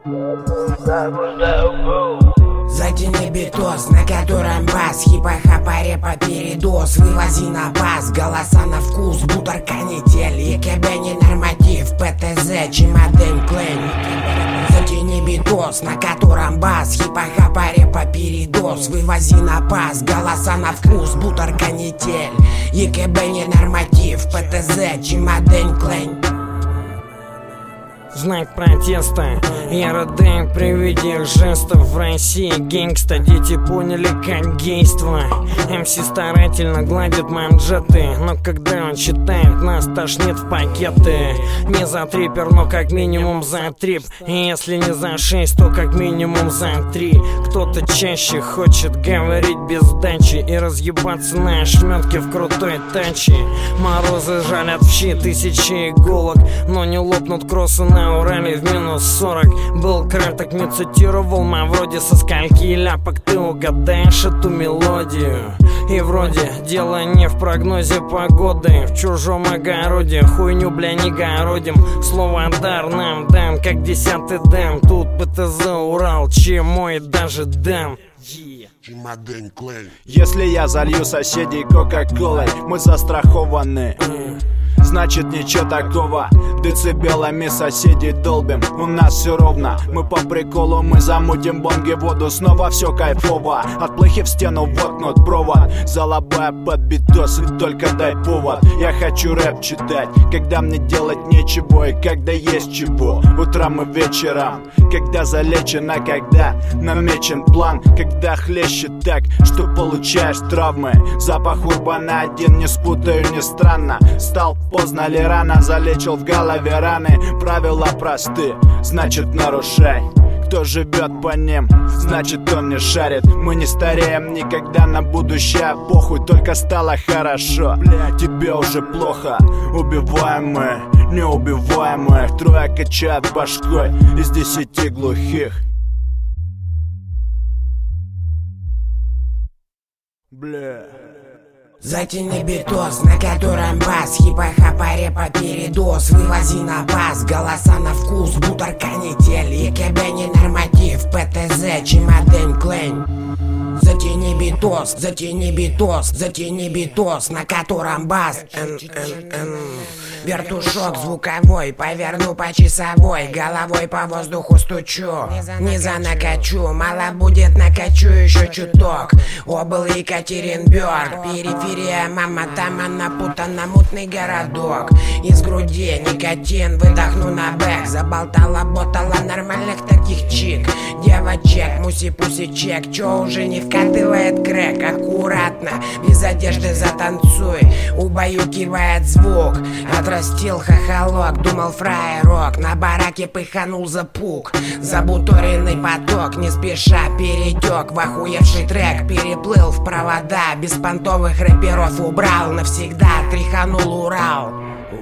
Затяни битос, на котором бас, хипа-хапа, репа, передоз. Вывози на бас, голоса на вкус, бутер, канитель, ЕКБ не норматив, ПТЗ, чемоден, клейм. Затяни битос, на котором бас, хипа-хапа, репа, передоз. Вывози на бас, голоса на вкус, бутер, канитель, ЕКБ не норматив, ПТЗ, чемоден, клейм. Знак протеста, я рыдаю при виде их жестов. В России гэнгста, дети поняли как гейство. МС старательно гладит манжеты, но когда он читает, нас тошнит в пакеты. Не за трипер, но как минимум за трип. И если не за 6, то как минимум за 3. Кто-то чаще хочет говорить без дачи и разъебаться на ошметке в крутой таче. Морозы жалят в щи тысячи иголок, но не лопнут кроссы на Урале в минус 40. Был краток, не цитировал Мавроди. Со скольки ляпок ты угадаешь эту мелодию? И вроде дело не в прогнозе погоды, в чужом огороде хуйню, бля, не городим. Слово дар нам дан, как 10-й дан. Тут ПТЗ, Урал, чему и даже дам. Если я залью соседей кока-колой, мы застрахованы. Значит ничего такого, децибелами соседей долбим. У нас все ровно, мы по приколу, мы замутим бонги воду. Снова все кайфово, от плохи в стену воткнут провод. Залабая под битос и только дай повод. Я хочу рэп читать, когда мне делать нечего и когда есть чего. Утром и вечером, когда залечено, когда намечен план. Когда хлещет так, что получаешь травмы. Запах урбана один, не спутаю, не странно. Стал поздно ли рано, залечил в голове раны. Правила просты, значит нарушай. Кто живет по ним, значит он не шарит. Мы не стареем никогда, на будущее похуй, только стало хорошо. Тебе уже плохо, убиваемые, неубиваемые. Трое качают башкой из 10 глухих. Бля. Затяни битос, на котором бас, хипа-хапа, репа, передоз. Вывози на бас, голоса на вкус, бутер, канитель, ЕКБ не норматив, ПТЗ, чемоден, клейм. Затяни битос, затяни битос, затяни битос, на котором бас. Вертушок звуковой, поверну по часовой, головой по воздуху стучу, низа накачу, мало будет, накачу еще чуток. Обл Екатеринбург, периферия, мама, там она напутана, мутный городок. Из груди никотин, выдохну на бэк, заболтала, ботала нормальных таких чик. Девочек, муси-пуси чек, чё уже не вкатывает крэк? Аккуратно, без одежды затанцуй, убаюкивает звук. Отрастил хохолок, думал фраерок, на бараке пыханул запук. Забуторенный поток, не спеша перетек в охуевший трек, переплыл в провода, беспонтовых рэперов убрал, навсегда тряханул Урал.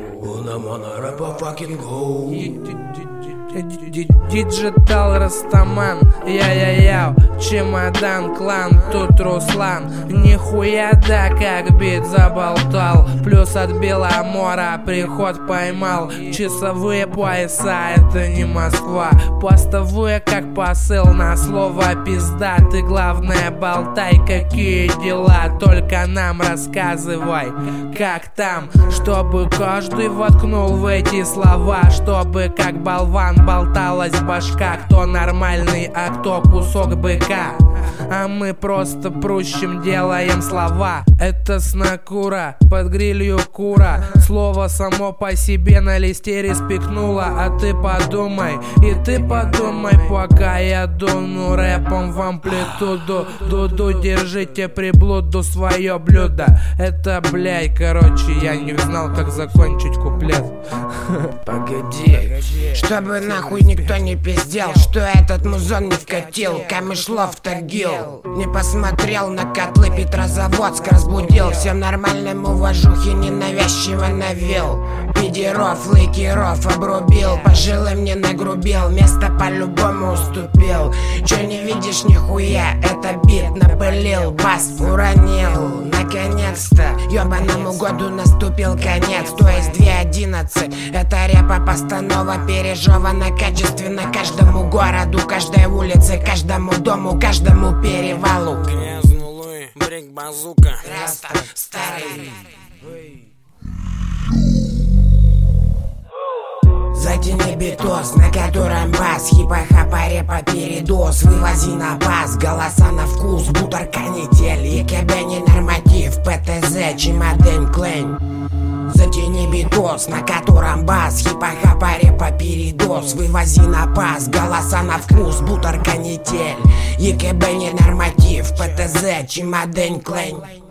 Диджитал Растаман, я-я-яу, чемодан, клан, тут Руслан. Нихуя да, как бит заболтал. Плюс от Беломора приход поймал. Часовые пояса, это не Москва. Постовые как посыл на слово пизда. Ты главное болтай, какие дела, только нам рассказывай, как там. Чтобы каждый воткнул в эти слова, чтобы как болван болталась башка. Кто нормальный, а кто кусок быка. А мы просто прущим делаем слова. Это снакура, под грилью кура. Слово само по себе на листе респектнуло. А ты подумай, и ты подумай, пока я дуну рэпом в амплитуду. Дуду, держите приблуду свое блюдо. Это, блядь, короче, я не знал, как закончить куплет. Погоди, чтобы нахуй никто не пиздел, что этот музон не вкатил. Камышлов торги пил. Не посмотрел на котлы, Петрозаводск разбудил. Всем нормальным уважухи ненавязчиво навел. Пидеров, лыкеров обрубил, пожилым не нагрубил, место по-любому уступил. Чё не видишь нихуя, это бит напылил, бас уронил. Наконец-то ёбаному году наступил конец, то есть 2.11. Это рэпа постанова пережевана качественно каждому городу, каждой улице, каждому дому, каждому перевалу. Грязный Луи, брик базука, Раста старый. Затяни битос, на котором бас, хипа-хапа, репа, передоз. Вывози на бас, голоса на вкус, бутер, канитель, ЕКБ не норматив, ПТЗ, чемоден, клейн. Затяни битос, на котором бас, хипа-хапа, репа, передоз. Вывози на бас, голоса на вкус, бутер, канитель, ЕКБ не норматив, ПТЗ, чемоден, клейн.